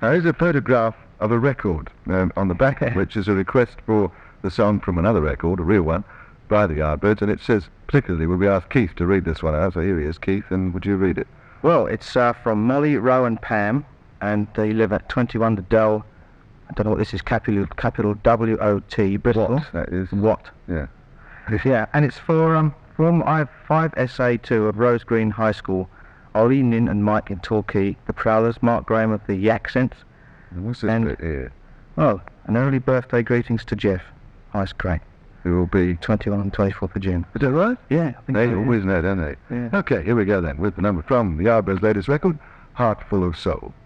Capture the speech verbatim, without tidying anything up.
Now, here's a photograph of a record, um, on the back of which is a request for the song from another record, a real one, by the Yardbirds, and it says, particularly, will we ask Keith to read this one out? So here he is, Keith, and would you read it? Well, it's uh, from Molly, Roe and Pam, and they live at twenty-one The Dell. I don't know what this is, capital capital W O T, Bristol. Watt, that is. Watt. Yeah. Yeah, and it's for um from I five S A two of Rose Green High School, Ollie, Nin and Mike in Torquay, the Prowlers, Mark Graham of the Yaccents. And what's this And- bit here? Oh, an early birthday greetings to Jeff, Ice Crane, Who will be... twenty-one and twenty-fourth of June. Is that right? Yeah, I think They so, yeah. always know, don't they? Yeah. Okay, here we go then, with the number from the Yardbirds' latest record, Heart Full of Soul.